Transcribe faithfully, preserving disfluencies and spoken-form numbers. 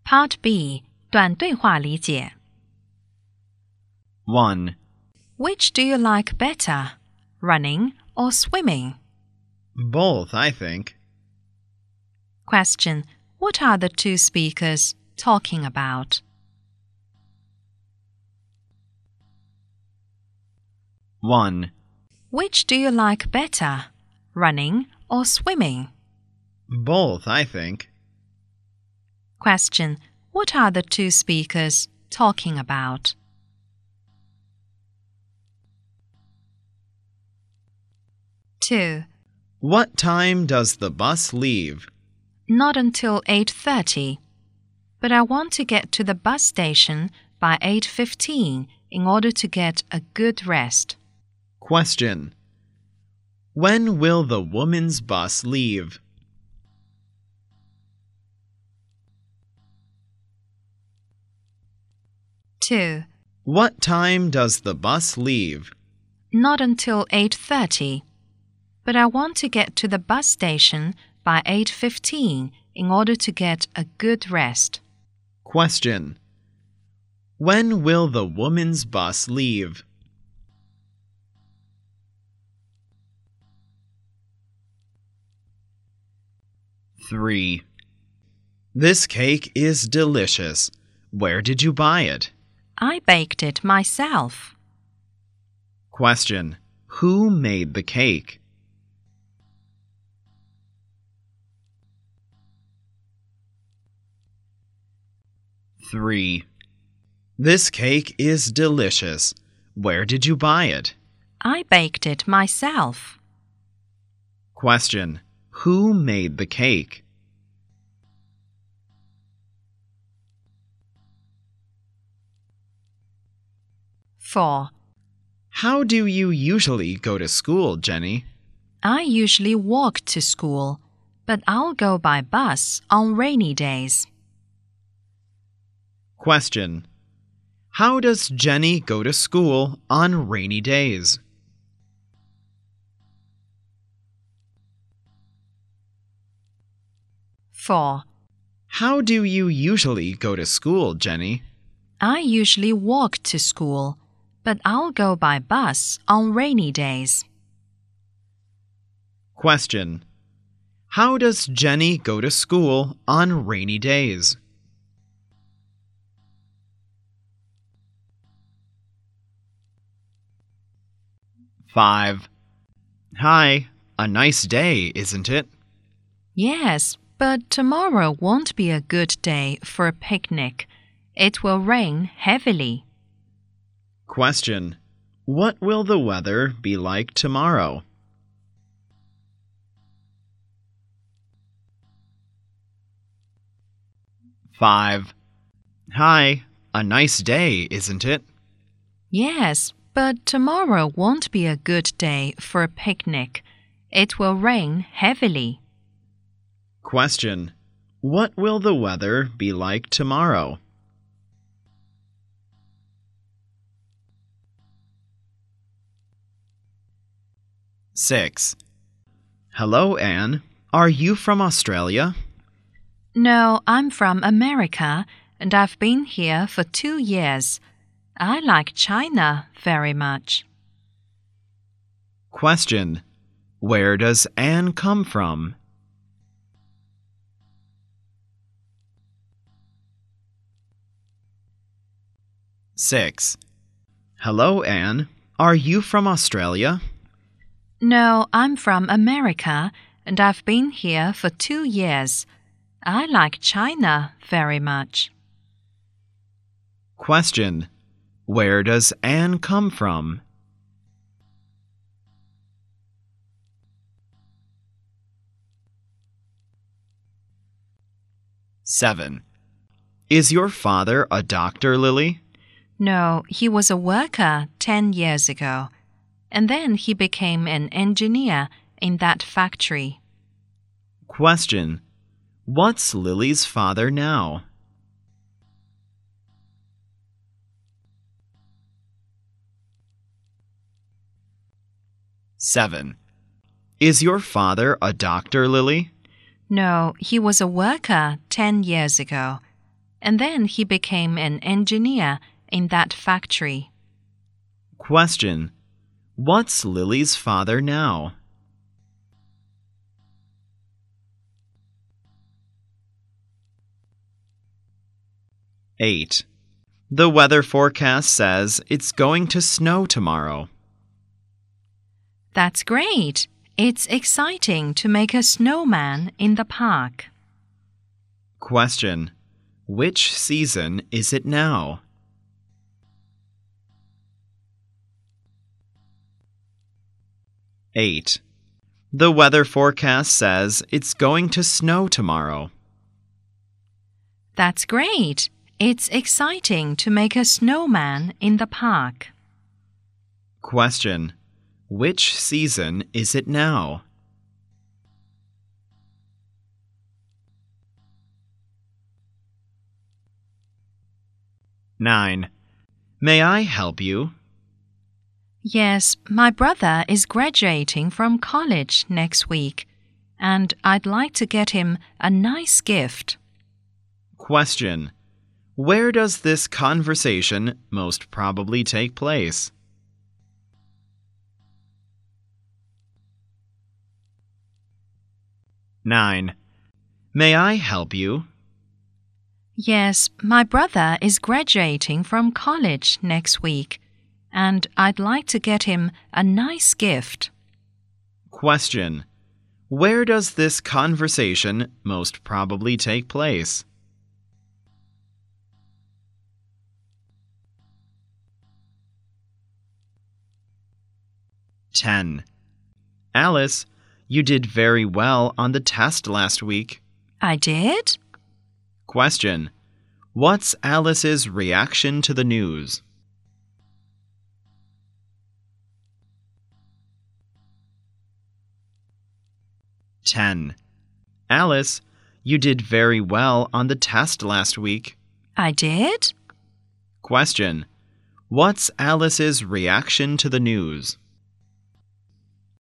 Part B 短对话理解 one. Which do you like better, running or swimming? Both, I think. Question. What are the two speakers talking about? one. Which do you like better, running or swimming? Both, I think. Question. What are the two speakers talking about? two. What time does the bus leave? Not until eight thirty. But I want to get to the bus station by eight fifteen in order to get a good rest. Question. When will the woman's bus leave? two. What time does the bus leave? Not until eight thirty. But I want to get to the bus station by eight fifteen in order to get a good rest. Question. When will the woman's bus leave? three. This cake is delicious. Where did you buy it? I baked it myself. Question. Who made the cake? three. This cake is delicious. Where did you buy it? I baked it myself. Question. Who made the cake? four. How do you usually go to school, Jenny? I usually walk to school, but I'll go by bus on rainy days. Question. How does Jenny go to school on rainy days? four. How do you usually go to school, Jenny? I usually walk to school, but I'll go by bus on rainy days. Question. How does Jenny go to school on rainy days? five. Hi, a nice day, isn't it? Yes, but tomorrow won't be a good day for a picnic. It will rain heavily. Question. What will the weather be like tomorrow? five. Hi, a nice day, isn't it? Yes, but tomorrow won't be a good day for a picnic. It will rain heavily. Question. What will the weather be like tomorrow? six. Hello, Anne. Are you from Australia? No, I'm from America, and I've been here for two years. I like China very much. Question. Where does Anne come from? six. Hello, Anne. Are you from Australia? No, I'm from America, and I've been here for two years. I like China very much. Question. Where does Anne come from? seven. Is your father a doctor, Lily? No, he was a worker ten years ago, and then he became an engineer in that factory. Question. What's Lily's father now? seven. Is your father a doctor, Lily? No, he was a worker ten years ago, and then he became an engineer in that factory. Question. What's Lily's father now? eight. The weather forecast says it's going to snow tomorrow. That's great. It's exciting to make a snowman in the park. Question. Which season is it now? eight. The weather forecast says it's going to snow tomorrow. That's great. It's exciting to make a snowman in the park. Question. Which season is it now? nine. May I help you? Yes, my brother is graduating from college next week, and I'd like to get him a nice gift. Question. Where does this conversation most probably take place? nine. May I help you? Yes, my brother is graduating from college next week, and I'd like to get him a nice gift. Question. Where does this conversation most probably take place? ten. Alice, you did very well on the test last week. I did? Question. What's Alice's reaction to the news? ten. Alice, you did very well on the test last week. I did? Question. What's Alice's reaction to the news?